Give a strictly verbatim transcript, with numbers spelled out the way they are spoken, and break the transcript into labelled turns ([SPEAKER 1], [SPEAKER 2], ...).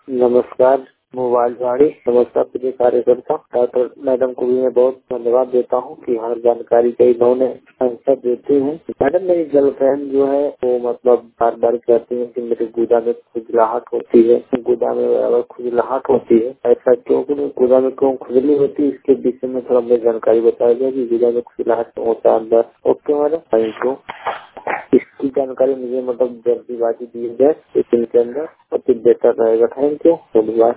[SPEAKER 1] नमस्कार मोबाइल गाड़ी नमस्कार प्रिय कार्यकर्ता डॉक्टर मैडम को भी मैं बहुत धन्यवाद देता हूँ कि हर जानकारी का इन्होंने आंसर देते हैं। मैडम मेरी गर्लफ्रेंड जो है वो मतलब बार बार कहती है कि मेरे गुदा में खुजलाहट होती है, गुदा में अगर खुजलाहट होती है ऐसा क्यों, गुदा में क्यों खुजली होती है, इसके विषय में थोड़ा मुझे जानकारी बताया जाए कि गुदा में खुजलाहट क्यों होता है अंदर। Okay madam, thank you. इसकी जानकारी मुझे मतलब जल्दीबाजी दी जाए इस दिन के अंदर तो फिर बेहतर रहेगा। Thank you. धन्यवाद।